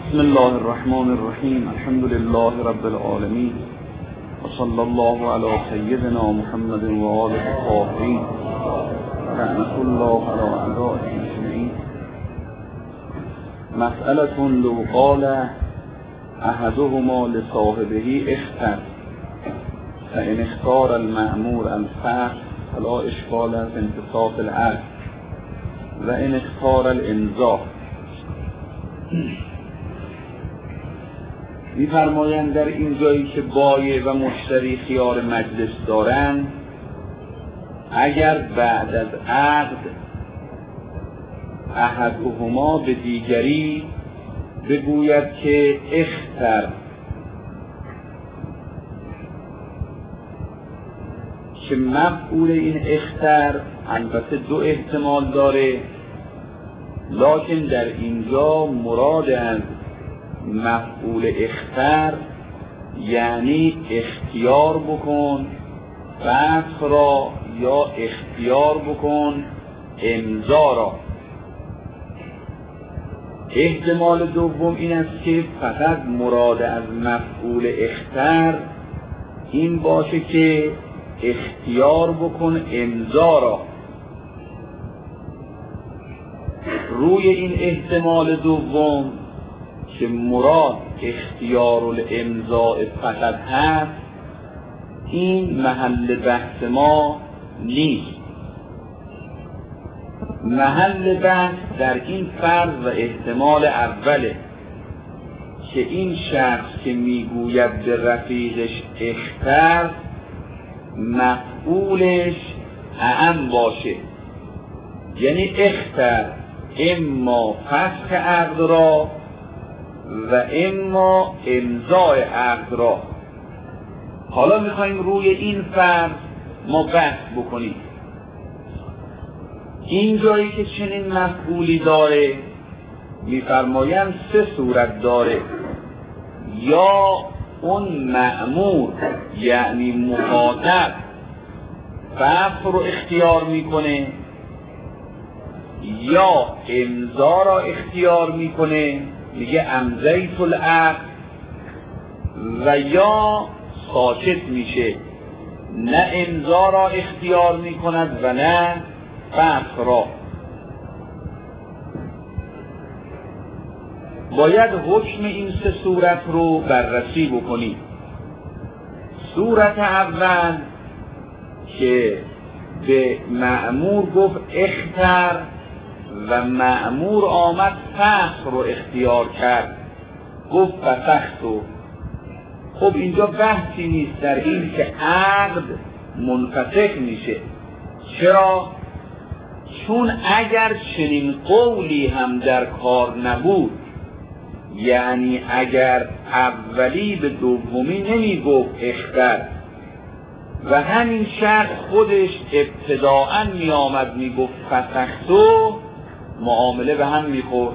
بسم الله الرحمن الرحیم. الحمد لله رب العالمین و صلی الله علی سیدنا محمد و آله الطاهرین رحمة الله علی اعدائه اجمعین. مسألة لو قال احدهما لصاحبه اختر فإن اختار المأمور الفحش فلا اشکال في انتصاف العقد و ان اختار الامضاء. می‌فرمایند در این جایی که بایع و مشتری خیار مجلس دارند، اگر بعد از عقد احدهما به دیگری بگوید که اختر، که مفعول این اختر البته دو احتمال داره، لکن در اینجا مراد از مفعول اختر یعنی اختیار بکن فتح را یا اختیار بکن امضا را. احتمال دوم این است که فقط مراد از مفعول اختر این باشه که اختیار بکن امضا را. روی این احتمال دوم که مراد اختیار الامضاء فقط هست، این محل بحث ما نیست. محل بحث در این فرض و احتمال اوله که این شخص که میگوید به رفیقش اختر مفعولش اعم باشه، یعنی اختر اما فسخ عقد را و اما امضای عقد را. حالا میخوایم روی این فرض ما بحث بکنیم. این جایی که چنین مفعولی داره میفرمایند سه صورت داره: یا اون مأمور یعنی مخاطب فسخ رو اختیار میکنه، یا امضا را اختیار میکنه میگه امضیت العقد، و یا ساکت میشه، نه امضا را اختیار میکند و نه فسخ را. باید حکم این سه صورت رو بررسی بکنیم. صورت اول که به مأمور گفت اختر و مأمور آمد فسخ رو اختیار کرد، گفت فسختو. خب اینجا بحثی نیست در این که عقد منفسخ میشه. چرا؟ چون اگر چنین قولی هم در کار نبود، یعنی اگر اولی به دومی نمی گفت اختر و همین شخص خودش ابتداءً می آمد می گفت فسختو، معامله به هم می خورد،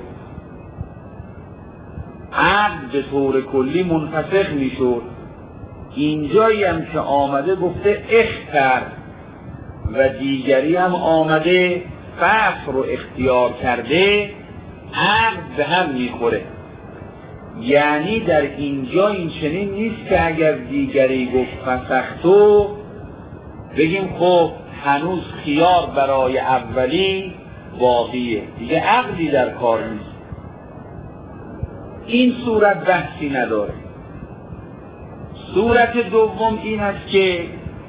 عقد به طور کلی منفسخ می شد. اینجایی هم که آمده گفته اختر و دیگری هم آمده فسخ رو اختیار کرده، عقد به هم می خوره. یعنی در اینجا این چنین نیست که اگر دیگری گفت فسختو بگیم خب هنوز خیار برای اولی باقیه، دیگه عقدی در کار نیست. این صورت بحثی نداره. صورت دوم این است که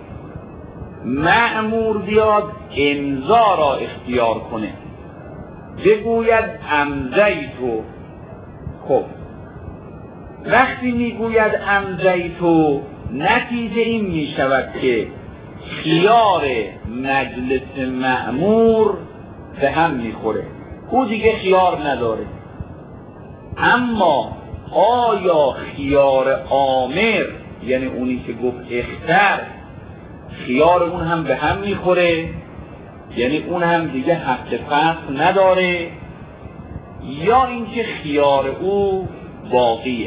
مأمور بیاد امضا را اختیار کنه، بگوید امضیتو. خب وقتی میگوید امضیتو، نتیجه این میشود که خیار مجلس مأمور به هم میخوره، او دیگه خیار نداره. اما آیا خیار آمر، یعنی اونی که گفت اختر، خیار اون هم به هم میخوره، یعنی اون هم دیگه حق فسخ نداره، یا اینکه خیار او باقیه؟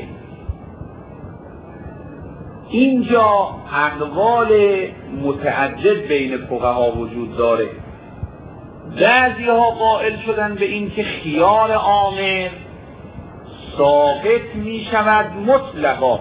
اینجا اقوال متعدد بین فقها وجود داره. بعضی ها قائل شدن به این که خیار آمر ساقط می شود مطلقا.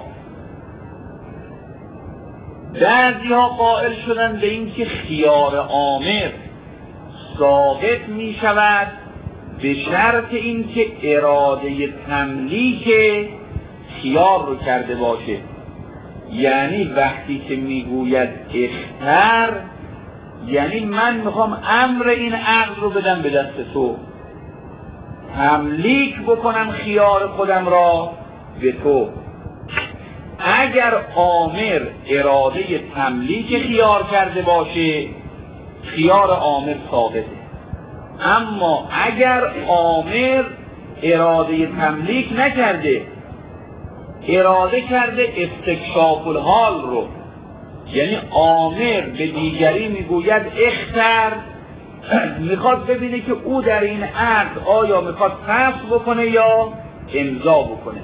بعضی ها قائل شدن به این که خیار آمر ساقط می شود به شرط این که اراده تملیک خیار رو کرده باشه. یعنی وقتی که میگوید اختر، یعنی من میخوام امر این عقل رو بدم به دست تو، تملیک بکنم خیار خودم را به تو. اگر آمر اراده تملیک خیار کرده باشه، خیار آمر ثابته. اما اگر آمر اراده تملیک نکرده، اراده کرده استکشاف الحال رو، یعنی آمر به دیگری میگوید اختر، میخواد ببینه که او در این عقد آیا میخواد فسخ بکنه یا امضا بکنه.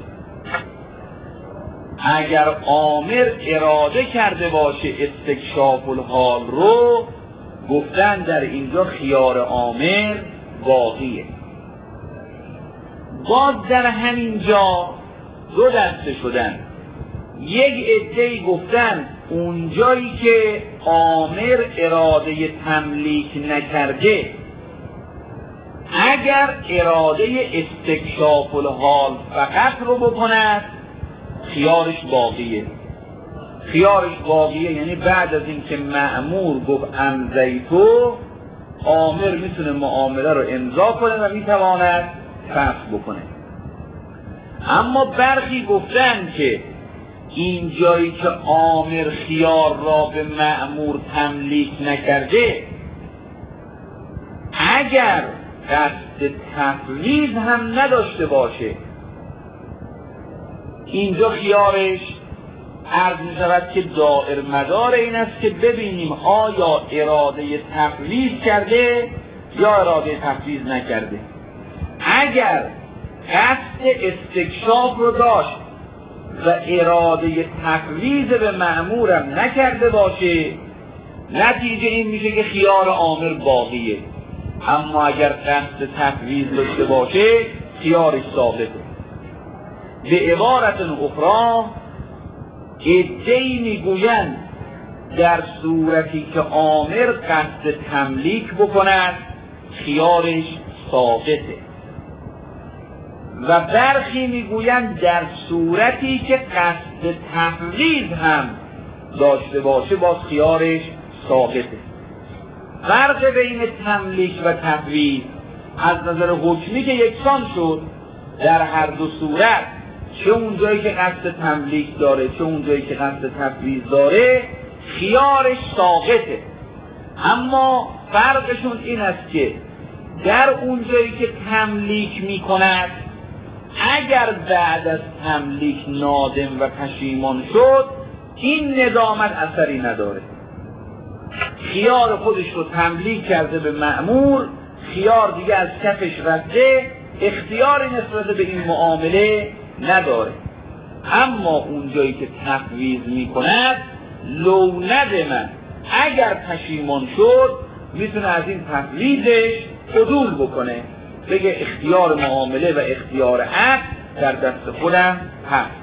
اگر آمر اراده کرده باشه استکشاف الحال رو، گفتن در اینجا خیار آمر باقیه. باز در همین جا دو دسته شدن. یک عده‌ای گفتن اونجایی که آمر اراده تملیک نکرده، اگر اراده استکشاف الحال فقط رو بکند خیارش باقیه. خیارش باقیه یعنی بعد از اینکه مأمور گفت امضیتو، آمر میتونه معامله رو امضا کنه و میتواند فسخ بکنه. اما برخی گفتن که این جایی که آمر خیار را به مأمور تملیک نکرده، اگر قصد تفویض هم نداشته باشه، اینجا خیارش عرض می شود که دائر مدار این است که ببینیم آیا اراده تفویض کرده یا اراده تفویض نکرده. اگر قصد استکشاف رو داشت و اراده تفویض به مأمورم نکرده باشه، نتیجه این میشه که خیار آمر باقیه. اما اگر قصد تفویض داشته باشه خیارش ثابته. به عبارت اخرى عده‌ای میگویند در صورتی که آمر قصد تملیک بکند خیارش ثابته، و برخی میگویند در صورتی که قصد تفویض هم داشته باشه باز خیارش ثابته. فرق بین تملیک و تفویض از نظر حکمی که یکسان شد در هر دو صورت، چه اون جایی که قصد تملیک داره چه اون جایی که قصد تفویض داره خیارش ثابته. اما فرقشون این است که در اون جایی که تملیک میکند، اگر بعد از تملیک نادم و پشیمان شد این ندامت اثری نداره. خیار خودش رو تملیک کرده به مأمور، خیار دیگه از کفش رفته، اختیاری نسبت به این معامله نداره. اما اون جایی که تفویض میکند لو ندمن، اگر پشیمان شد میتونه از این تفویضش عدول بکنه، بگه اختیار معامله و اختیار عقد در دست خودم هست.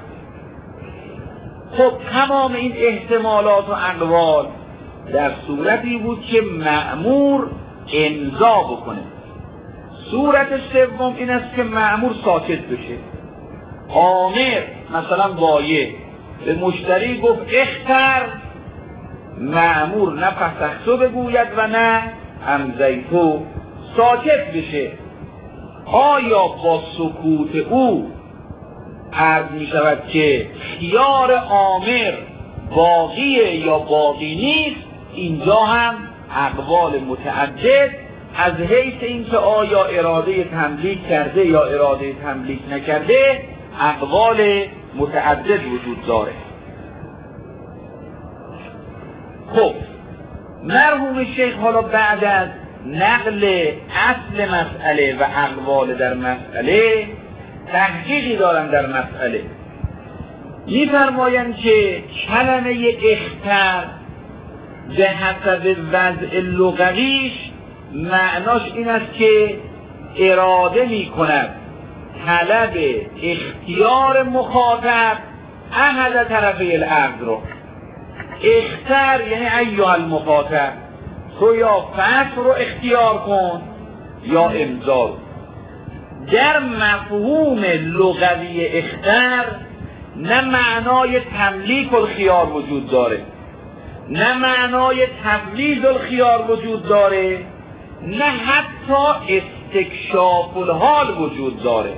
خب تمام این احتمالات و اقوال در صورتی بود که مأمور امضا بکنه. صورت سوم این است که مأمور ساکت بشه. آمر مثلا بایع به مشتری گفت اختر، مأمور نه فسختو بگوید و نه امضیتو، ساکت بشه. آیا با سکوت او عرض می شود که خیار آمر باقیه یا باقی نیست؟ اینجا هم اقوال متعدد از حیث اینکه آیا اراده تملیک کرده یا اراده تملیک نکرده اقوال متعدد وجود داره. خب مرحوم شیخ حالا بعد از نقل اصل مسئله و اقوال در مسئله تحقیقی دارن در مسئله. می‌فرمایند که کلمه اختر به حسب وضع لغویش معناش این است که اراده می‌کند طلب اختیار مخاطب احد طرفی العقد رو. اختر یعنی ایها المخاطب، تو یا فسخ رو اختیار کن یا امضا رو. در مفهوم لغوی اختر نه معنای تملیک الخیار وجود داره، نه معنای تفویض الخیار وجود داره، نه حتی استکشاف الحال وجود داره.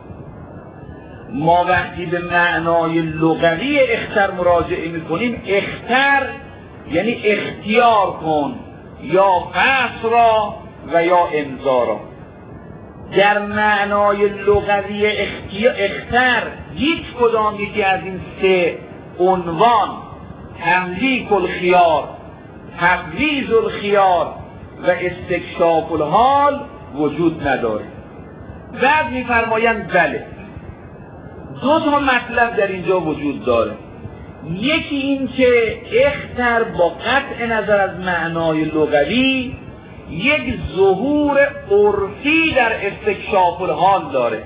ما وقتی به معنای لغوی اختر مراجعه میکنیم، اختر یعنی اختیار کن یا فسخ را و یا امضا را. در معنای لغوی اختر هیچ کدام یکی از این سه عنوان، تملیک الخیار، تفویض الخیار و استکشاف الحال، وجود نداره. بعد میفرمایند بله، دو تا مطلب در اینجا وجود داره. یکی این که اختر با قطع نظر از معنای لغوی یک ظهور عرفی در استکشاف الحال داره.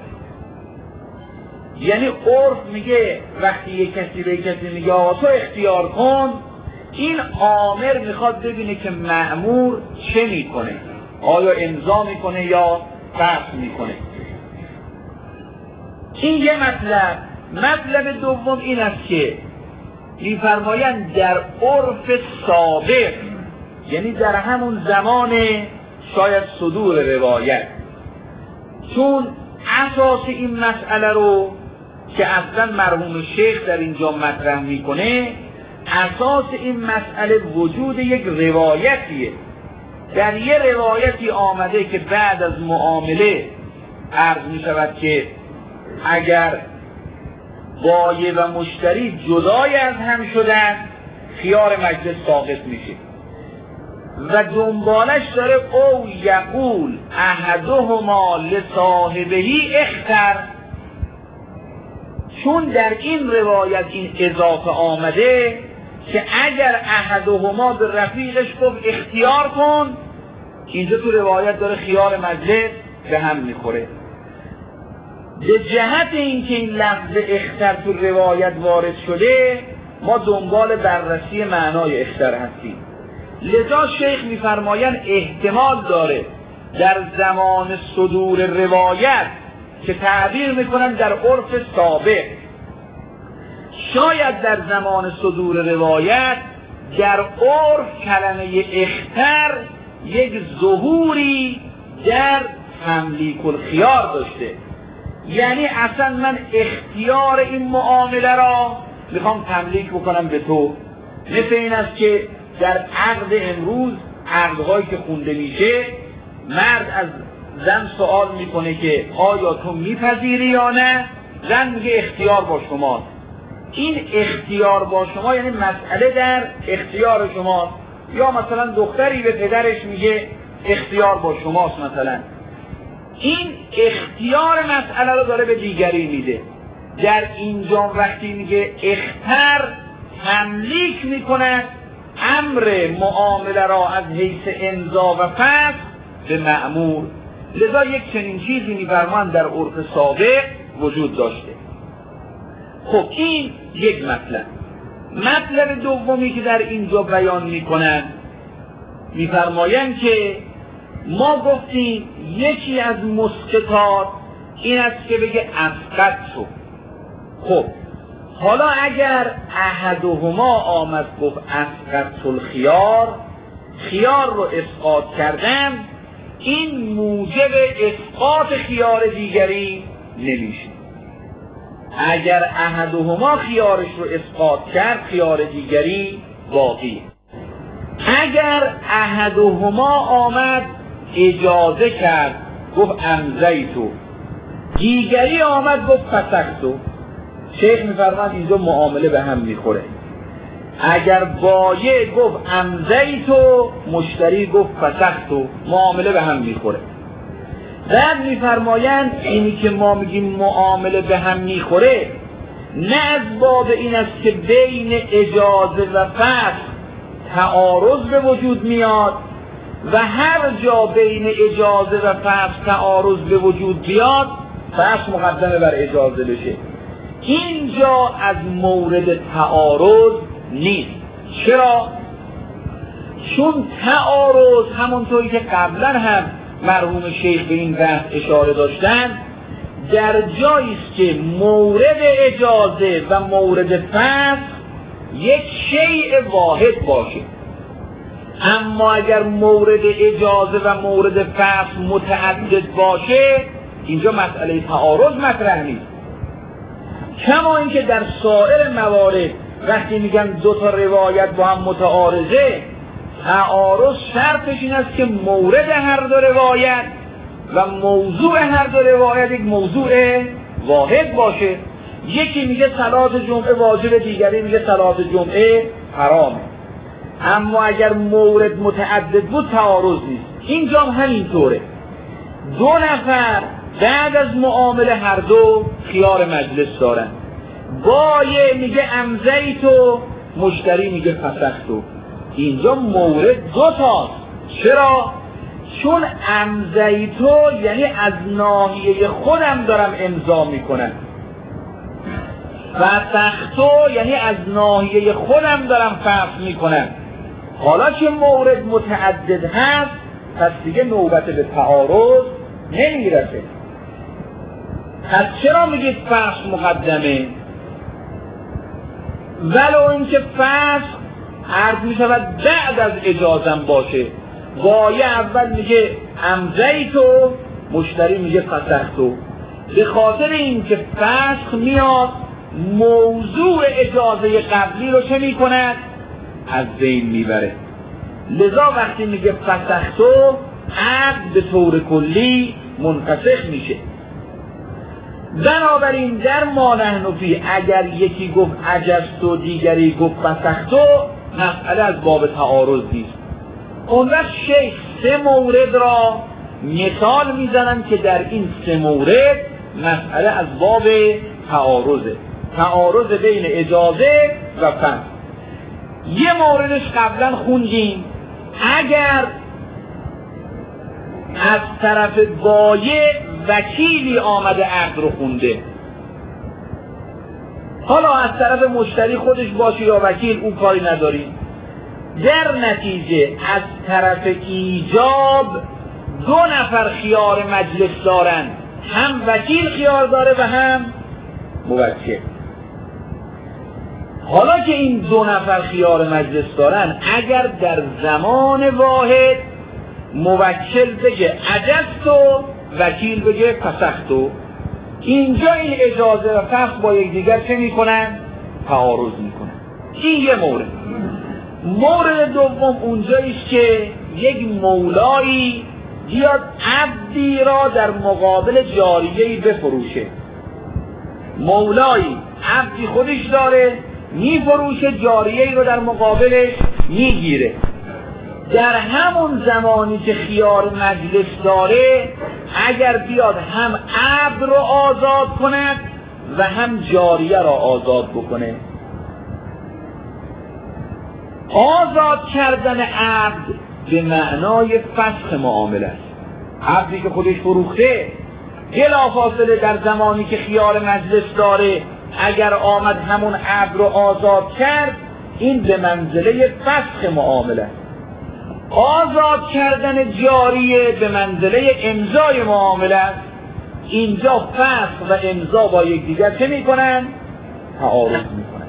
یعنی عرف میگه وقتی یک کسی به کسی میگه تو اختیار کن، این آمر میخواد ببینه که مأمور چه میکنه، آیا امضا میکنه یا فسخ میکنه. این یه مطلب. مطلب دوم این است که میفرمایند در عرف سابق، یعنی در همون زمان شاید صدور روایت، چون اساس این مسئله رو که اصلا مرحوم شیخ در اینجا مطرح میکنه، اساس این مسئله وجود یک روایتیه. در یه روایتی آمده که بعد از معامله عرض میشود که اگر بایع و مشتری جدای از هم شدن، خیار مجلس ساقط میشه و دنبالش داره او یقول احدهما لصاحبهی اختر. چون در این روایت این اضافه آمده که اگر احدهما به رفیقش گفت اختیار کن، اینجا تو روایت داره خیار مجلس به هم میخوره. به جهت اینکه این لفظ اختر تو روایت وارد شده، ما دنبال بررسی معنای اختر هستیم. لذا شیخ میفرمایند احتمال داره در زمان صدور روایت که تعبیر میکنن در عرف سابق، شاید در زمان صدور روایت در عرف کلمه اختر یک ظهوری در تملیک الخیار داشته. یعنی اصلا من اختیار این معامله را میخوام تملیک بکنم به تو. مثل این است که در عقد امروز، عقدهایی که خونده میشه، مرد از زن سوال میکنه که آیا تو میپذیری یا نه؟ زن میگه اختیار با شماست. این اختیار با شما یعنی مسئله در اختیار شماست. یا مثلا دختری به پدرش میگه اختیار با شماست مثلا. این اختیار مسئله رو داره به دیگری میده. در اینجا وقتی میگه اختر، تملیک میکنه امر معامله را از حیث امضا و فسخ به مأمور. لذا یک چنین چیزی میفرمایند در عرف سابق وجود داشته. خب این یک مطلب. مطلب دومی که در اینجا بیان میکنن، میفرمایند که ما گفتیم یکی از مسقطات این است که بگه اسقط شد. خب حالا اگر احدهما آمد گفت اسقط الخیار، خیار رو اسقاط کردم، این موجب اسقاط خیار دیگری نمیشه. اگر احدهما خیارش رو اسقاط کرد، خیار دیگری باقی. اگر احدهما آمد اجازه کرد گفت امضیتو، دیگری آمد گفت فسختو، شیخ میفرماند اینجا معامله به هم میخوره. اگر بایع گفت امضیتو، مشتری گفت فسختو، معامله به هم میخوره. بعد میفرمایند اینی که ما میگیم معامله به هم میخوره، نه از باب این است که بین اجازه و فسخ تعارض به وجود میاد و هر جا بین اجازه و فسخ تعارض به وجود بیاد فصل مقدمه بر اجازه بشه. اینجا از مورد تعارض نیست. چرا؟ چون تعارض همونطوری که قبلا هم مرحوم شیخ به این بحث اشاره داشتن، در جایی است که مورد اجازه و مورد فسخ یک شیء واحد باشه. اما اگر مورد اجازه و مورد فسخ متعدد باشه، اینجا مسئله تعارض مطرح نیست. کما اینکه در سایر موارد وقتی میگن دو تا روایت با هم متعارضه، تعارض شرطش این است که مورد هر دو روایت و موضوع هر دو روایت یک موضوع واحد باشه. یکی میگه صلات جمعه واجب، دیگری میگه صلات جمعه حرامه. اما اگر مورد متعدد بود تعارض نیست. اینجا هم همینطوره. دو نفر بعد از معامله هر دو خیار مجلس دارن. بایع میگه امضیتو، مشتری میگه فسختو. اینجا مورد دو تاست. چرا؟ چون امضیتو یعنی از ناحیه خودم دارم امضا میکنم، فسختو یعنی از ناحیه خودم دارم فسخ میکنم. حالا که مورد متعدد هست، پس دیگه نوبت به تعارض نمیرسه. پس چرا میگید فسخ مقدمه؟ ولو اینکه فسخ عرض میشود بعد از اجازم باشه. بایع اول میگه امضیتو، مشتری میگه فسختو. به خاطر اینکه فسخ میاد موضوع اجازه قبلی رو چه میکند؟ از بین میبره. لذا وقتی میگه فسختو، عقد به طور کلی منفسخ میشه. بنابراین در ما نحن فیه اگر یکی گفت عجزت و دیگری گفت فسختو، مسئله از باب تعارض نیست. اون وقت شیخ سه مورد را مثال میزنن که در این سه مورد مسئله از باب تعارضه. تعارض بین اجازه و فسخ. یه موردش قبلا خوندیم. اگر از طرف بایع وکیلی آمده عقد رو خونده، حالا از طرف مشتری خودش باشه یا وکیل، اون کاری نداریم. در نتیجه از طرف ایجاب دو نفر خیار مجلس دارن، هم وکیل خیار داره و هم موکل. حالا که این دو نفر خیار مجلس دارن، اگر در زمان واحد موکل بگه عجزتو، وکیل بگه فسختو، اینجا این اجازه و فسخ با یکدیگر چه میکنن؟ تعارض میکنن. این یه مورد. مورد دوم اونجاییست که یک مولایی بیاد عبدی را در مقابل جاریه‌ای بفروشه. مولایی عبدی خودش داره میفروشه، جاریه‌ای رو در مقابلش میگیره. در همون زمانی که خیار مجلس داره، اگر بیاد هم عبد رو آزاد کند و هم جاریه را آزاد بکنه. آزاد کردن عبد به معنای فسخ معامله است. عبدی که خودش فروخته بلافاصله در زمانی که خیار مجلس داره اگر آمد همون عبد رو آزاد کرد، این به منزله فسخ معامله است. آزاد کردن جاریه به منزله امضای معامله است. اینجا فسخ و امضا با یکدیگر چه میکنن؟ تعارض میکنن.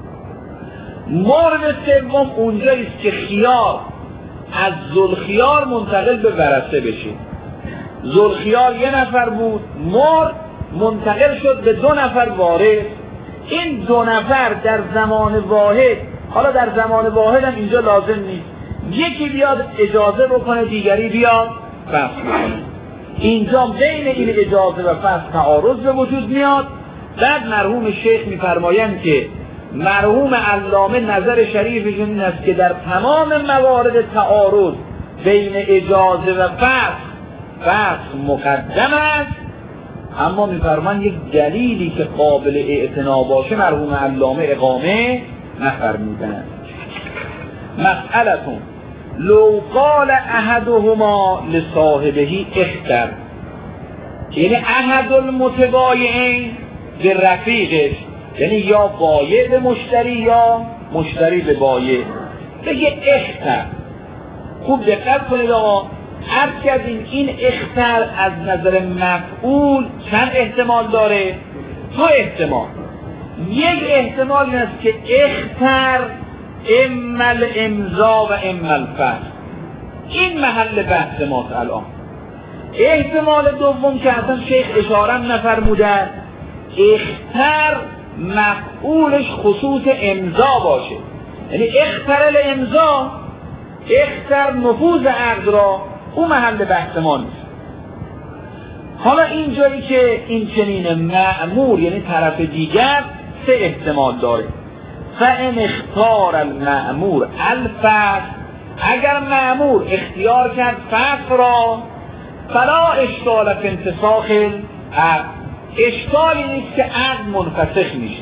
مورد سوم اونجاییست که خیار از ذوالخیار منتقل به ورثه بشه. ذوالخیار یه نفر بود، مرد، منتقل شد به دو نفر وارث. این دو نفر در زمان واحد، حالا در زمان واحد هم اینجا لازم نیست، یکی بیاد اجازه بکنه دیگری بیاد فسخ بکنه. اینجا بین این اجازه و فسخ تعارض به وجود میاد. بعد مرحوم شیخ میفرمایند که مرحوم علامه نظر شریفشون این است که در تمام موارد تعارض بین اجازه و فسخ مقدم است، اما میفرمان یک دلیلی که قابل اعتنا باشه مرحوم علامه اقامه نفرمودند. مسئلتون لو قال احدهما لصاحبه اختر، یعنی احد المتبایعین به رفیقش، یعنی یا بایع به مشتری یا مشتری به بایع. بگه اختر. خوب دقت کنید آقا، عرض کردیم این اختر از نظر مفعول چند احتمال داره؟ 2 احتمال. یک احتمال این است که اختر اما الامضا و اما الفسخ. این محل بحث ماست الان. احتمال دوم که اصلا شیخ اشاره نفرمودن، اختر مفعولش خصوص امضا باشه، یعنی اختر الامضا، اختر نفوذ عقد را، اون محل بحث ما نیست. حالا این جایی که این چنین مأمور یعنی طرف دیگر 3 احتمال داره. فان اختار المأمور الفسخ، اگر مأمور اختیار کرد فسخ را، فلا اشکال فی انفساخ العقد، اشکالی نیست که عقد منفسخ میشه.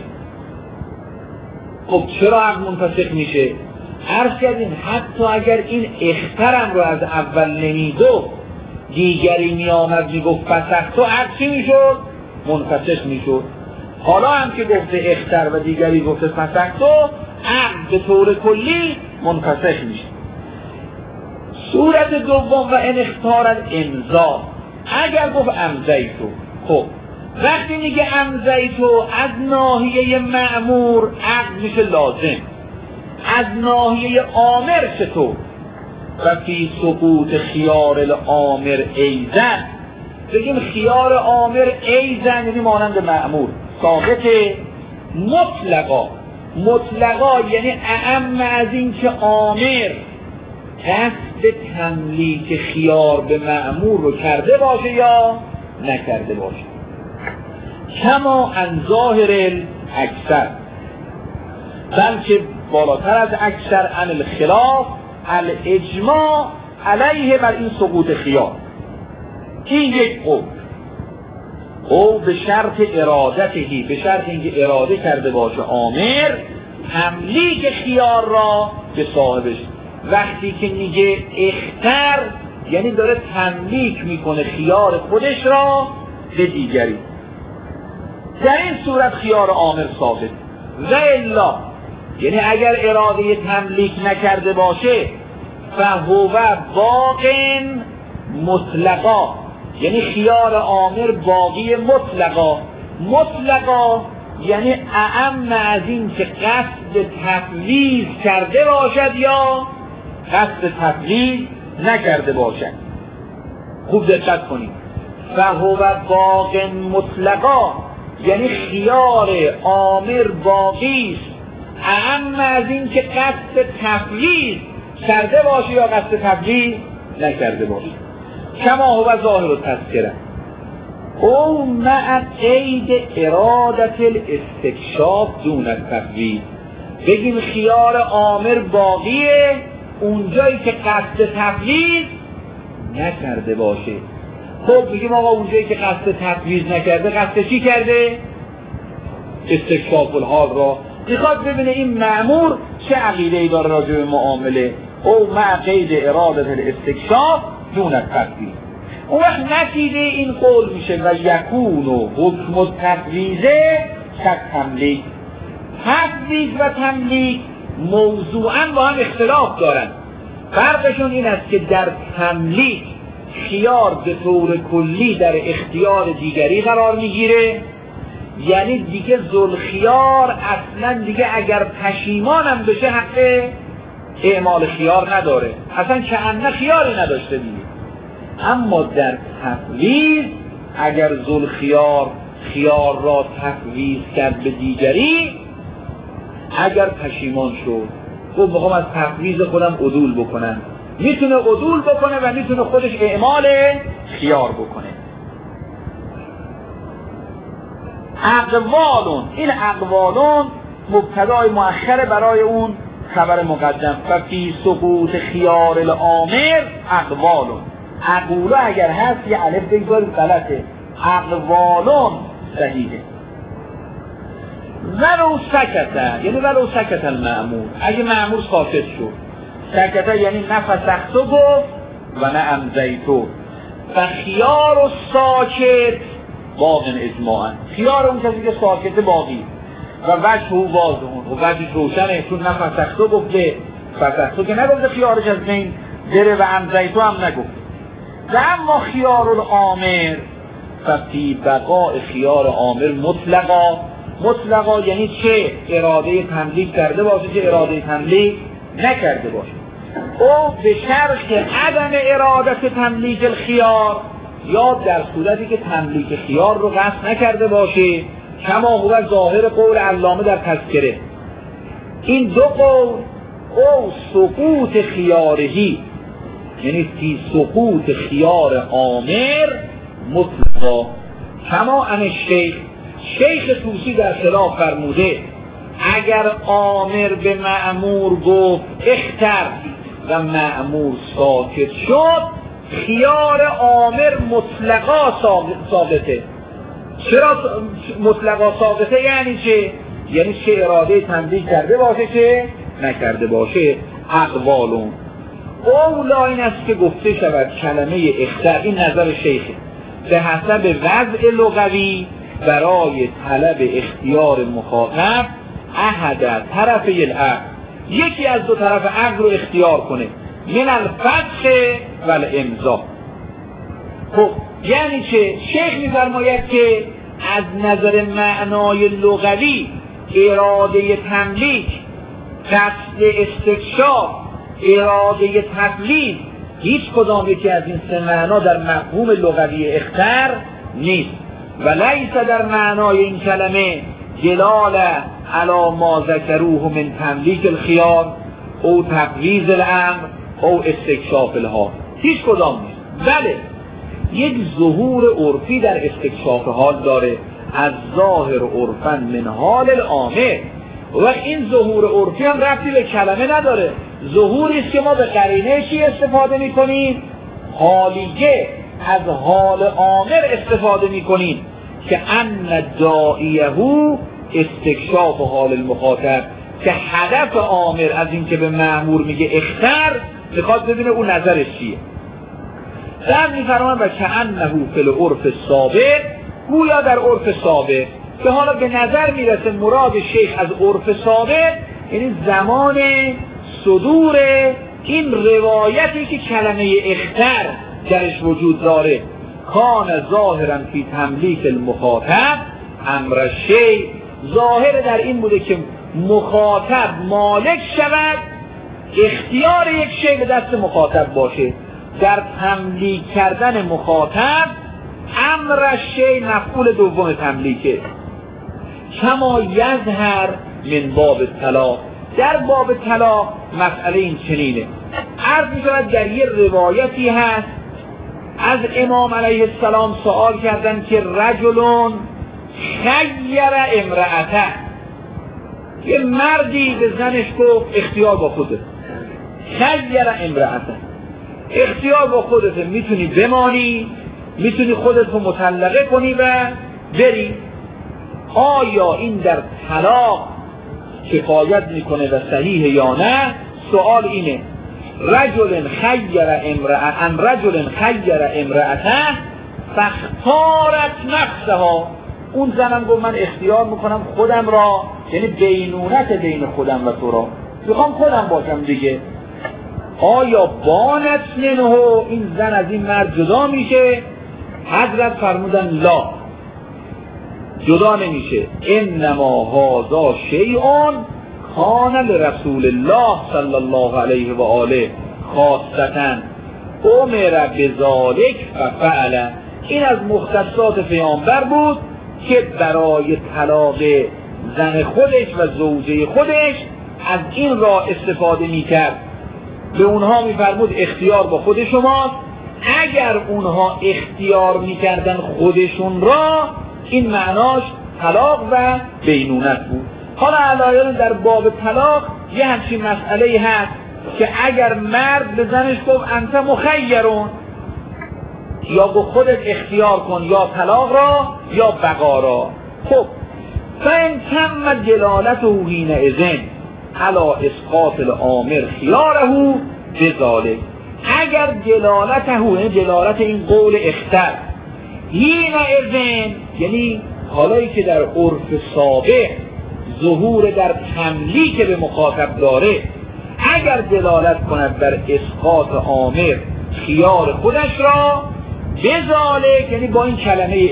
خب چرا عقد منفسخ میشه؟ عرض کردیم حتی اگر این اخترم رو از اول نمیگفت، دیگری میآمد میگفت فسخ تو، عقد چی میشد؟ منفسخ میشد. حالا هم که گفته اختر و دیگری گفته فسخ تو، عقد به طور کلی منفسخ میشه. صورت دوم و ان اختار الامضا، اگر گفت امضیتو، خب وقتی میگه امضیتو از ناحیه مأمور عقد میشه لازم، از ناحیه آمر چطور؟ و فی سقوط خیار الامر ایزن، بگیم خیار آمر ایزن یعنی مانند مأمور ثابته مطلقا. مطلقا یعنی اعم از این که آمر قصد تملیک خیار به مأمور رو کرده باشه یا نکرده باشه. کما ان ظاهر الاکثر، بلکه بالاتر از اکثر عن الخلاف الاجماع علیه بر این سقوط خیار. این یک قول او به شرط ارادتهی، به شرط اینکه اراده کرده باشه آمر تملیک خیار را به صاحبش. وقتی که میگه اختر یعنی داره تملیک میکنه خیار خودش را به دیگری. در این صورت خیار آمر ثابت. و الا یعنی اگر اراده تملیک نکرده باشه فهو باق مطلقا، یعنی خیار آمر باقی مطلقا. مطلقا یعنی اعم از این که قصد تفویض کرده باشد یا قصد تفویض نکرده باشد. خوب دقت کنید. فهو باق مطلقا یعنی خیار آمر باقی است اعم از این که قصد تفویض کرده باشه یا قصد تفویض نکرده باشه. کما هو ظاهر التذکره او مع قید ارادت الاستکشاف دون التفویض، بگیم خیار آمر باقیه اونجایی که قصد تفویض نکرده باشه. خب بگیم آقا اونجایی که قصد تفویض نکرده قصد چی کرده؟ استکشاف الحال را میخواد ببینه این مأمور چه عقیده‌ای داره راجع به معامله. او مع قید ارادت الاستکشاف دون التفویض. اون وقت نتیجه این قول میشه و یکون و حکم التفویضه کالتملیک. تفویض و تملیک موضوعاً با هم اختلاف دارن. فرقشون این است که در تملیک خیار به طور کلی در اختیار دیگری قرار میگیره، یعنی دیگه ذوالخیار اصلا دیگه اگر پشیمانم بشه حق اعمال خیار نداره، اصلا کأنه خیاری نداشته دیگه. اما در تفویض اگر ذوالخیار خیار را تفویض کرد به دیگری، اگر پشیمان شد خب میخوام از تفویض خودم عدول بکنم، میتونه عدول بکنه و میتونه خودش اعمال خیار بکنه. اقوالون، این اقوالون مبتدای مؤخر برای اون خبر مقدم. و فی سقوط خیار الامر اقوالون. اقوله اگر هست یه الف بگذارید غلطه، اقوالون صحیحه. ولو سکته یعنی ولو سکت المأمور، اگه مأمور ساکت شد، سکته یعنی نفسختو گفت و نه امضیتو، و خیار و ساکت باقی اجماعا. خیار اون کسی که ساکت باقی و وجه او واضحون و وجهش روشنه، چون نه فسختو گفته، فسختو که نگفته خیارش از بین بره و امضیتو هم نگفته. و اما خیار العامر ففی بقاء خیار عامر مطلقا یعنی چه اراده تملیک کرده باشه چه اراده تملیک نکرده باشه، او به شرط عدم ارادت تملیک الخیار، یا در صورتی که تملیک خیار رو قصد نکرده باشه، کما هو ظاهر قول علامه در تذکره. این دو قول او سقوط خیارهی، یعنی فی سقوط خیار عامر مطلقا، کما ان شیخ طوسی در خلاف فرموده اگر عامر به مأمور گفت اختر و مأمور ساکت شد، خیار عامر مطلقا ثابته. چرا مطلقا ثابته؟ یعنی چه؟ یعنی چه اراده تملیک کرده باشه چه نکرده باشه. اقوالون اولا این است که گفته شود کلمه اختر، این نظر شیخه، به حسب وضع لغوی برای طلب اختیار مخاطب احد طرفی العقل، یکی از دو طرف عقل رو اختیار کنه، من الفتح و الامضا. خب یعنی چه؟ شیخ می‌فرماید که از نظر معنای لغوی اراده تملیک، قصد استکشاف، اراده تقلید، هیچ کدام یکی از این سه معنا در مفهوم لغوی اختر نیست. و لیس در معنای این کلمه دلاله علی ما ذکروه من تملیک الخیار او تقویض الامر او استکشاف الحال، هیچ کدام نیست. بله یک ظهور عرفی در استکشاف حال داره، از ظاهر عرفا من حال العامر، و این ظهور عرفی هم ربطی به کلمه نداره، ظهوری است که ما به قرینه چی استفاده میکنیم؟ حالیه، از حال عامر استفاده میکنیم که ان داعیه استکشاف حال المخاطب، که هدف عامر از این که به مأمور میگه اختر میخواد ببینه اون نظرش چیه. در میفرمان و که انه فی العرف سابق، گویا در عرف سابق که حالا به نظر میرسه مراد شیخ از عرف سابق یعنی زمان صدور این روایتی که کلمه اختر درش وجود داره، کان ظاهرا فی تملیک المخاطب امر شیء، ظاهر در این بوده که مخاطب مالک شود، اختیار یک شیء به دست مخاطب باشه. در تملیک کردن مخاطب امر شیء مفعول دوم تملیکه، کما یظهر من باب طلاق، در باب طلاق مسئله این چنینه. عرض می‌شود در یه روایتی هست از امام علیه السلام سوال کردن که رجلون خیر امرأته، یه مردی به زنش گفت اختیار با خودت، خیر امرأته، اختیار با خودت، میتونی بمانی، میتونی خودت رو مطلقه کنی و بری. آیا این در طلاق کفایت میکنه و صحیح یا نه؟ سوال اینه. رجل خیر امرأته فاختارت نفسها، اون زنم گفت من اختیار میکنم خودم را، یعنی بینونت بین خودم و تو را، میخوام خودم باشم دیگه. آیا بانت منه، این زن از این مرد جدا میشه؟ حضرت فرمودن لا، جدا نمیشه. انما هذا شیء کان لرسول الله صلی الله علیه و آله خاصتا امر بذلک ففعل، این از مختصات پیامبر بود که برای طلاق زن خودش و زوجه خودش از این راه استفاده میکرد. به اونها میفرمود اختیار با خود شماست، اگر اونها اختیار میکردن خودشون را این معناش طلاق و بینونت بود. حالا علایان در باب طلاق یه همچین مسئله هست که اگر مرد به زنش گفت انت مخیرون، یا گفت خودت اختیار کن یا طلاق را یا بقا را. خب فإن تم دلالته حینئذ علی اسقاط الامر خیاره بذلک، اگر دلالت این قول اختر هین اذن، یعنی حالایی که در عرف سابق ظهور در تملیک به مخاطب داره، اگر دلالت کند بر اسقاط آمر خیار خودش را، بذالک یعنی با این کلمه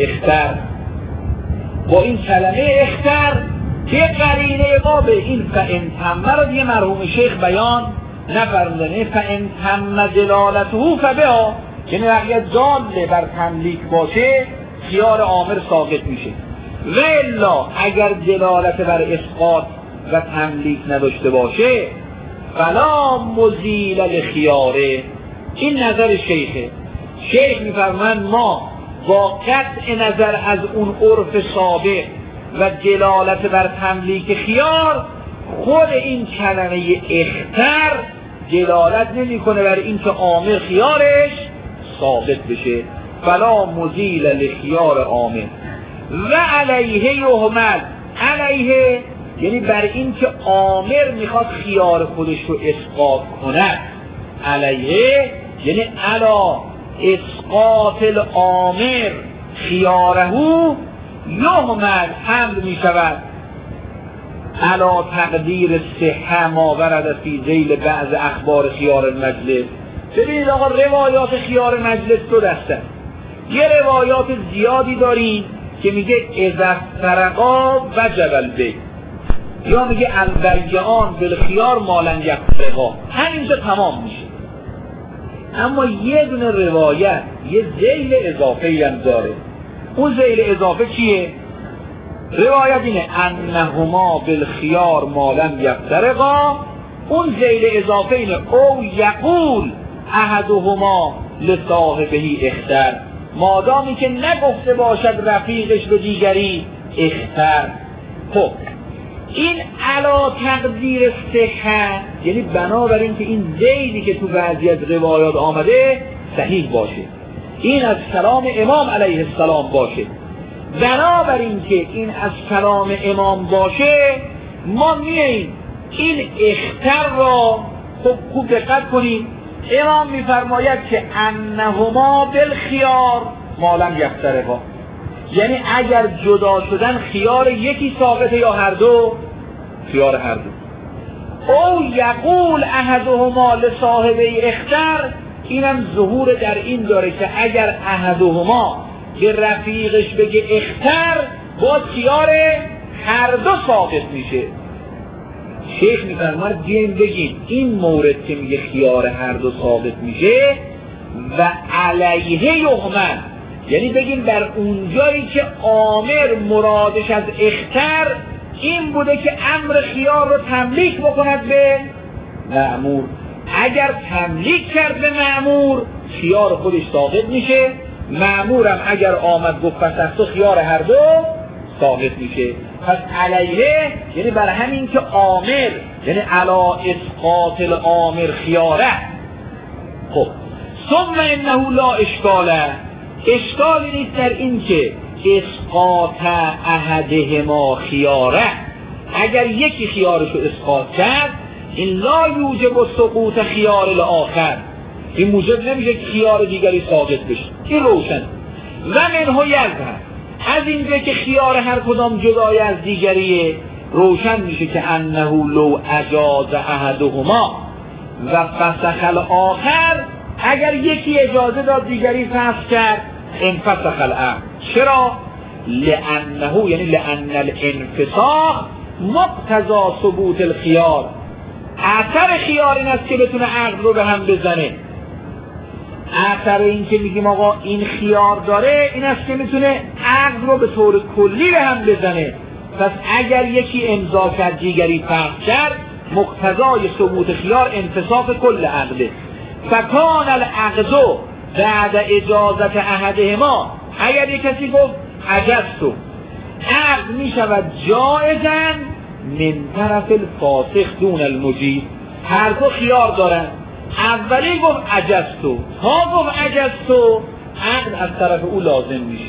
اختر که قرینه ما به این فان تم را دیگه مرحوم شیخ بیان نفرمودن. فان تم دلالته فبها، یعنی اگر داله بر تملیک باشه خیار آمر ساقط میشه. و الا اگر دلالت بر اسقاط و تملیک نداشته باشه فلا مزیل لخیاره. این نظر شیخه. شیخ میفرماند ما با قطع نظر از اون عرف سابق و دلالت بر تملیک خیار، خود این کلمه اختر دلالت نمیکنه بر این که آمر خیارش ثابت بشه. فلا مزیل لخیار آمر و علیه یحمل، علیه یعنی بر این که آمر میخواد خیار خودش رو اسقاط کند، علیه یعنی علا اسقاط الآمر خیاره یحمل، حمل میشود علا تقدیر صحه ما ورد فی ذیل بعض اخبار خیار المجلس. ببینید آقا روایات خیار مجلس دو دسته. یه روایات زیادی داریم که میگه اذا فرقا وجب البیع، یا میگه البیعان بالخیار ما لم یفترقا، همینجا تمام میشه. اما یه دونه روایت یه ذیل اضافه‌ای هم داره. اون ذیل اضافه چیه؟ روایت اینه انهما بالخیار ما لم یفترقا. اون ذیل اضافه اینه او یقول احدهما لصاحبه اختر، مادامی که نگفته باشد رفیقش به دیگری اختر. خب این علا تقدیر صحه یعنی بنابراین که این ذیلی که تو بعضی از روایات آمده صحیح باشه، این از کلام امام علیه السلام باشه. بنابراین که این از کلام امام باشه ما میاییم این اختر را خوب دقت کنیم. امام میفرماید که انهما بالخیار ما لم یفترقا، یعنی اگر جدا شدن خیار یکی ثابته یا هر دو؟ خیار هر دو. او یقول احدهما لصاحبه اختر، اینم ظهور در این داره که اگر احدهما به رفیقش بگه اختر با خیار هر دو ثابت میشه. شیخ میفرماید بیایم بگیم این مورد که میگه خیار هر دو ثابت میشه و علیه یحمل، یعنی بگیم بر اونجایی که آمر مرادش از اختر این بوده که امر خیار رو تملیک بکند به مأمور. اگر تملیک کرد به مأمور خیار خودش ثابت میشه، مأمورم اگر آمد گفت پس از تو خیار هر دو ثابت میشه. پس علیه یعنی برای همین که آمر یعنی علا اسقاط الآمر خیاره. خب ثم انه لا اشکالی نیست در این که اسقاط احدهما خیاره، اگر یکی خیارشو اسقاط کرد این لا یوجب سقوط خیار الاخر، این موجب نمیشه که خیار دیگری ثابت بشه. این روشن. و منه یظهر، از اینجا که خیار هر کدام جدای از دیگریه روشن میشه که انه لو اجاز احدهما و فسخ الاخر، اگر یکی اجازه داد دیگری فسخ کرد انفسخ العقد. چرا؟ لانه یعنی لان الانفساخ مقتضا ثبوت الخیار، اثر خیار این است که بتونه عقد رو به هم بزنه. اثر این که میگیم آقا این خیار داره این است که میتونه عقد رو به طور کلی به هم بزنه. پس اگر یکی امضا کرد دیگری فسخ کرد مقتضای ثبوت خیار انفساخ کل عقده. فکان العقد بعد اجازت احدهما، اگر یک کسی گفت عجزتو، عقد میشود جایزن من طرف الفاسخ دون المجیز. هر دو خیار دارن، اولی گفت عجزتو، تا گفت عجزتو عقد از طرف او لازم میشه،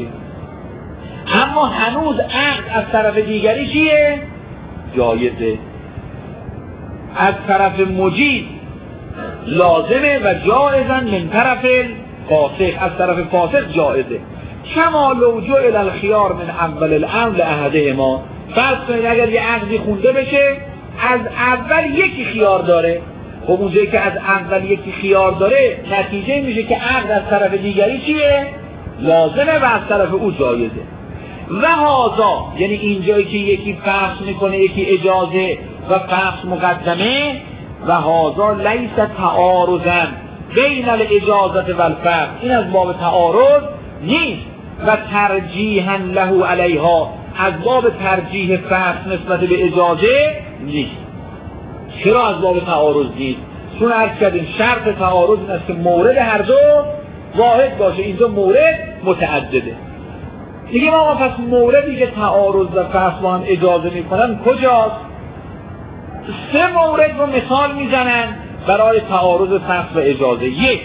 اما هنوز عقد از طرف دیگری چیه؟ جایزه. از طرف مجیز لازمه و جائزن من طرف فاسق، از طرف فاسق جائزه. کما لو جعل الخیار من اول الامر لاحدهما، فرض کنید اگر یه عقدی خونده بشه از اول یکی خیار داره، خب اونجایی که از اول یکی خیار داره نتیجه میشه که عقد از طرف دیگری چیه؟ لازمه و از طرف او جایزه. و هذا یعنی اینجایی که یکی فحص میکنه یکی اجازه و فحص مقدمه، و هذا لیس تعارضا بین الاجازه و الفحص، این از باب تعارض نیست، و ترجیحا له علیها، از باب ترجیح فحص نسبت به اجازه نیست. چرا از باب تعارض نیست؟ چون عرض کردیم شرط تعارض این است که مورد هر دو واحد باشه، اینجا مورد متعدده. دیگه ما پس موردی که تعارض و فحص با هم اجازه میکنن کجاست؟ 3 مورد رو مثال میزنن برای تعارض فحص و اجازه. 1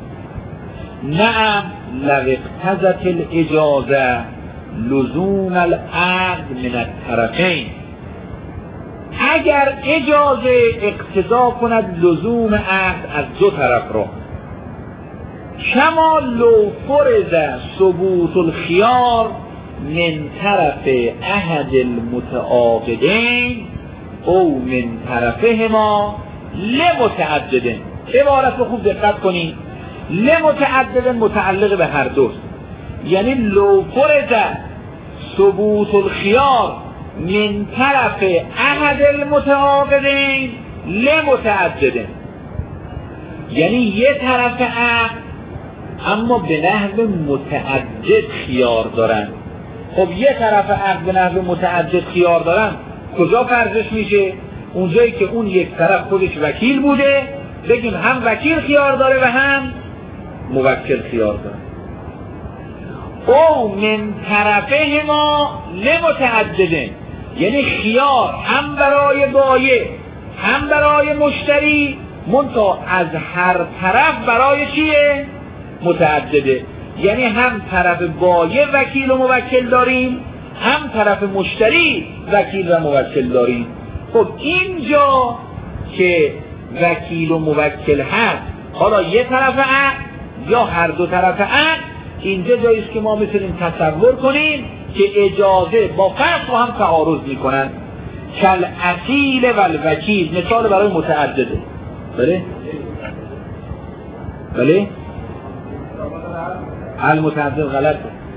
نعم لو اقتضت الاجازه لزوم العقد من الطرفین، اگر اجازه اقتضا کند لزوم عقد از دو طرف را، کما لو فرض ثبوت الخیار من طرف احد المتعاقدین او من طرفهما لمتعددن. عبارت رو خوب دقت کنید، لمتعددن متعلق به هر دوست، یعنی لو فرض ثبوت الخیار من طرف احد المتعاقدین لمتعددن، یعنی یه طرف عقد اما به نحو متعدد خیار دارن. خب یه طرف عقد به نحو متعدد خیار دارن کجا فرضش میشه؟ اونجایی که اون یک طرف خودش وکیل بوده، بگیم هم وکیل خیار داره و هم موکل خیار داره. او من طرفه ما لمتعددن، یعنی خیار هم برای بایع هم برای مشتری، منتها از هر طرف برای چیه؟ متعدده. یعنی هم طرف بایع وکیل و موکل داریم، هم طرف مشتری وکیل و موکل داریم. خب اینجا که وکیل و موکل هست، حالا یه طرف عقد یا هر دو طرف عقد، اینجا جاییست که ما میتونیم تصور کنیم که اجازه با فحص با هم تعارض میکنن. کل اصیل و الوکیل مثال برای متعدده. بله؟ بله؟ المتعدد غلطه.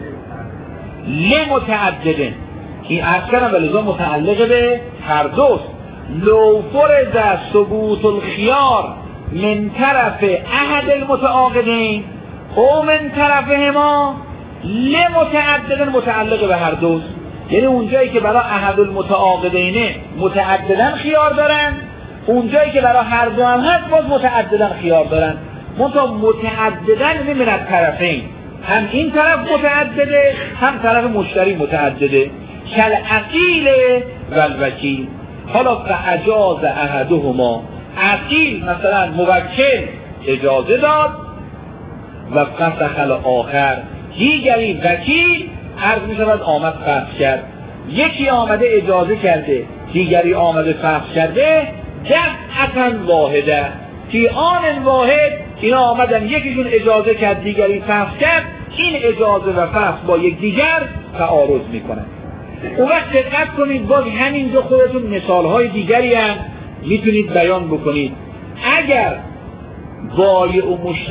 لمتعددن این اصلا بلزا متعلق به هر دوست. لو فرض ثبوت الخیار من طرف احد المتعاقدین او من طرفهما لمتعددن متعلق به هر دوست، یعنی اونجایی که برای احد المتعاقدین متعددن خیار دارن، اونجایی که برای هر دو هم هست باز متعددن خیار دارن. منتها متعددن نمیرد طرفین، هم این طرف متعدده هم طرف مشتری متعدده. کل عقیل و الوکیل. حالا فاجاز احدهما، عقیل مثلا موکل اجازه داد و فسخ الاخر، دیگری وکیل عرض می شود آمد فسخ کرد. یکی آمده اجازه کرده دیگری آمده فسخ کرده، دفعتا واحده فی آن واحد، اینا آمدن یکیشون اجازه کرد دیگری فسخ کرد، این اجازه و فسخ با یک دیگر تعارض میکنن. اون وقت دقت کنید، باز همینجا خودتون مثالهای دیگری هم میتونید بیان بکنید. اگر بایع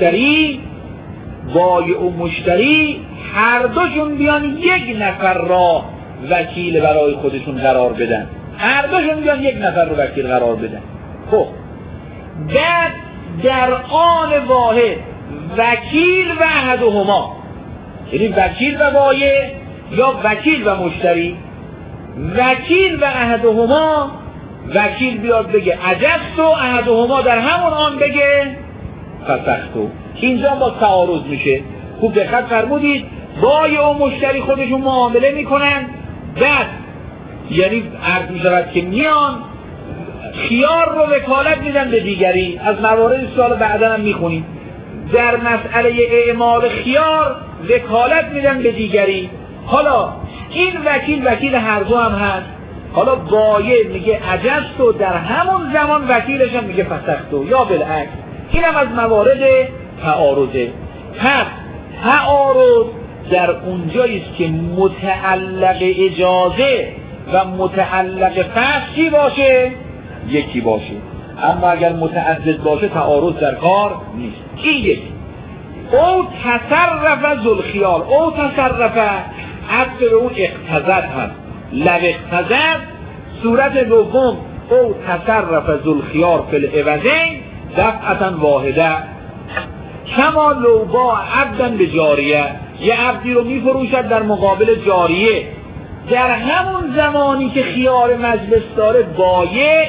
و مشتری هر دوشون بیان یک نفر را وکیل برای خودشون قرار بدن، هر دوشون بیان یک نفر رو وکیل قرار بدن، خب بعد در آن واحد وکیل و احدهما، یعنی وکیل و بایع یا وکیل و مشتری، وکیل و احدهما، وکیل بیاد بگه عجزت و احدهما در همون آن بگه فسختو، اینجا با تعارض میشه. خوب دقت فرمودید، بایع و مشتری خودشون معامله میکنن، بعد یعنی عرض میشود که میان خیار رو وکالت میدن به دیگری. از موارد سال بعدا هم میخونیم در مسئله اعمال خیار وکالت میدن به دیگری. حالا این وکیل هر دو هم هست، حالا بایع میگه عجزت و در همون زمان وکیلش هم میگه فسختو، یا بالعکس اینم از موارد تعارضه. پس تعارض در اونجایی است که متعلق اجازه و متعلق فسخ چی باشه؟ یکی باشه. اما اگر متعدد باشه تعارض در کار نیست. این یکی. او تصرف ذوالخیار، او تصرف عطف به اون اقتضت هست. لو اقتضت صورت دوم او تصرف ذوالخیار فی العوضین دفعتا واحده. کما لو باع عبدا به جاریه، یه عبدی رو میفروشد در مقابل جاریه، در همون زمانی که خیار مجلس داره بایع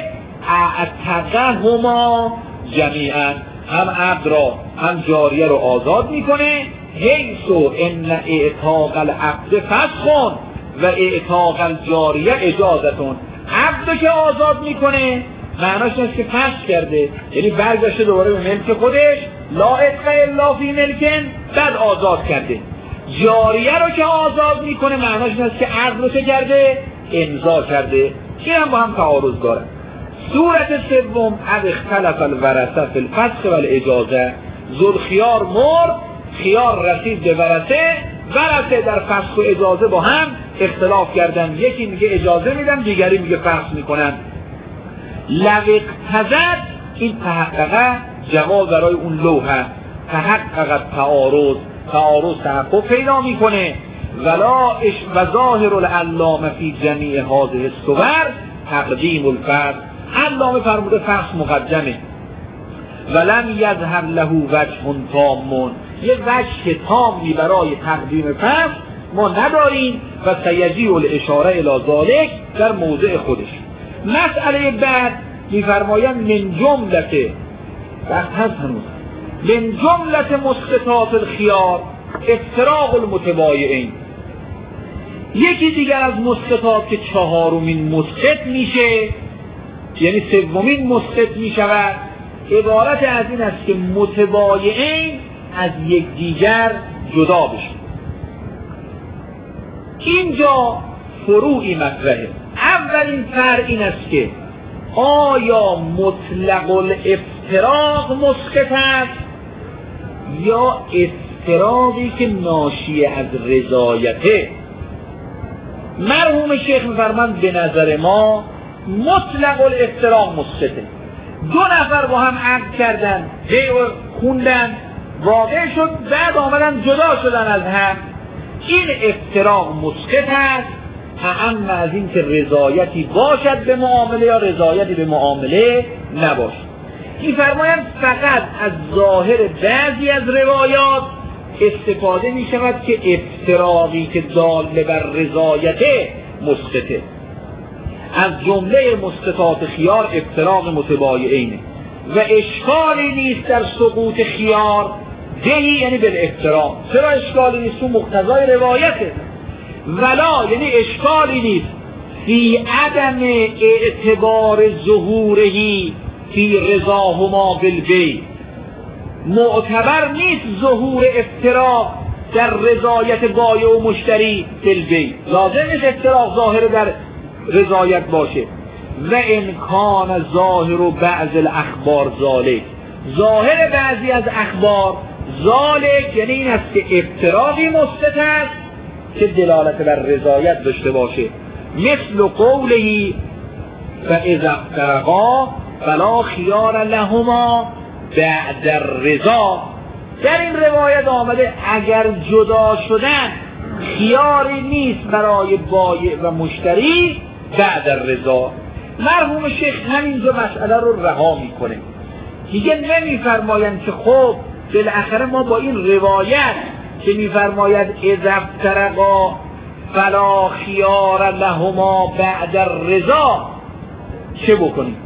اعتقهما جمیعا، هم عبد را هم جاریه رو آزاد میکنه. حیث ان اعتاق العبد فسخ و اعتاق الجاریه اجازتون. عبد که آزاد میکنه معناش نیست که فسخ کرده، یعنی برگشته دوباره به ملک خودش، لا عتق الا فی ملکن، بعد آزاد کرده. جاریه رو که آزاد میکنه معناش نیست که عقد رو کرده، امضا کرده. این هم با هم تعارض داره. صورت سوم از اختلف الورثه فی الفسخ و الاجازه، ذوالخیار مرد، خیار رسید به ورثه در فسخ و اجازه با هم اختلاف کردن، یکی میگه اجازه میدم، دیگری میگه فسخ میکنن. لو اقتضت، این تحقق جواب برای اون لوحه، تحقق تعارض تحقق پیدا میکنه. و ظاهر العلامه فی جمیع هذه الصور تقدیم الفسخ، علامه فرموده فسخ مقدمه. ولم یظهر له وجه تام، یه وجه تامی برای تقدیم فسخ ما نداریم و سیجیء الاشاره الی ذلک در موضع خودش. مسئله بعد میفرمایند من جملت وقت هست هنوز، من جملت مسقطات الخیار افتراق المتبایعین. یکی دیگر از مسقطات که چهارمین مسقط میشه، یعنی سومین مسقط میشود، عبارت از این است که متبایعین از یکدیگر جدا بشن. اینجا فروعی مطرحه. اولین فرع این است که آیا مطلق الافتراق مسقط است یا افتراقی که ناشی از رضایته. مرحوم شیخ می‌فرماند به نظر ما مطلق الافتراق مسقطه. دو نفر با هم عقد کردن، خوندن، واقع شد، بعد آمدن جدا شدن از هم، این افتراق مسقط است، اهم از این که رضایتی باشد به معامله یا رضایتی به معامله نباشد. می‌فرمایند فقط از ظاهر بعضی از روایات استفاده می شود که افتراقی که دال بر رضایته مسقطه. از جمله مسقطات خیار افتراق متبایعینه و اشکالی نیست در سقوط خیار دهی، یعنی بالافتراق. چرا اشکالی نیست؟ تو مقتضای روایته. ولا یعنی اشکالی نیست فی عدم اعتبار ظهورهی فی رضاهما بالبیع. معتبر نیست ظهور افتراق در رضایت بایع و مشتری بالبیع. لازم نیست افتراق ظاهر در رضایت باشه. و امکان ظاهر و بعض الاخبار ذالک، ظاهر بعضی از اخبار ذالک یعنی این است که افتراقی مسقط است که دلالت بر رضایت داشته باشه. مثل قولهی فاذا افترقا فلا خیار لهما بعد الرضا. در این روایت آمده اگر جدا شدن خیاری نیست برای بایع و مشتری بعد الرضا. مرحوم شیخ همینجا مسئله رو رها میکنه، دیگه نمیفرمایند که خب بالاخره ما با این روایت که میفرماید اذا افترقا فلا خیار لهما بعد الرضا چه بکنیم؟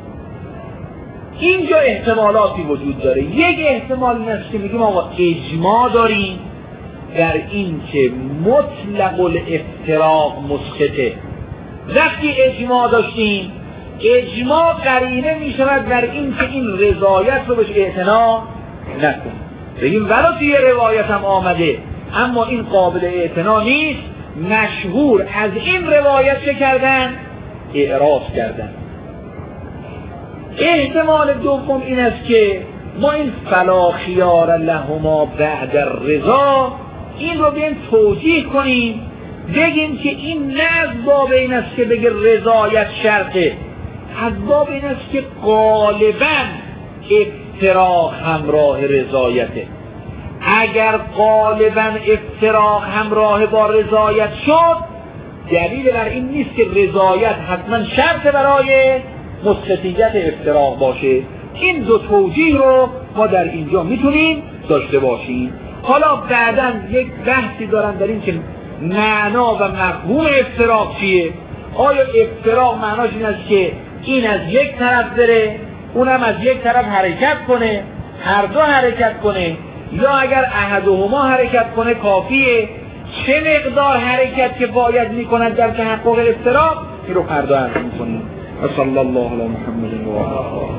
اینجا احتمالاتی وجود داره. یک احتمال این است که میگیم آقا اجماع داریم در این که مطلق الافتراق مسقطه. وقتی اجماع داشتیم، اجماع قرینه میشود بر این که این رضایت رو بهش اعتنا نکن. بگیم ولو توی روایت هم آمده اما این قابل اعتنا نیست، مشهور از این روایت چه کردن؟ اعراض کردن. احتمال دوم این است که ما این فلا خیار لهما بعد الرضا این رو بیایم توجیه کنیم، بگیم که این نه از باب این است که بگه رضایت شرطه، از باب این است که غالباً افتراق همراه رضایته. اگر غالباً افتراق همراه با رضایت شد، دلیل بر این نیست که رضایت حتما شرط برای مثبتیت افتراق باشه. این دو توجیه رو ما در اینجا میتونیم داشته باشیم. حالا بعداً یک بحثی دارن در این که معنا و مفهوم افتراق چیه. آیا افتراق معناش این است که این از یک طرف بره، اونم از یک طرف حرکت کنه، هر دو حرکت کنه، یا اگر احدهما حرکت کنه کافیه؟ چه مقدار حرکت که باید میکنند در تحقق افتراق؟ این رو فردا عرض میکنیم. صلی الله علی محمد و آله.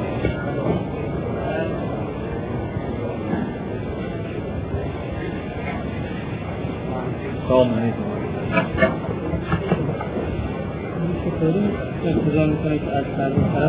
سلام علیکم.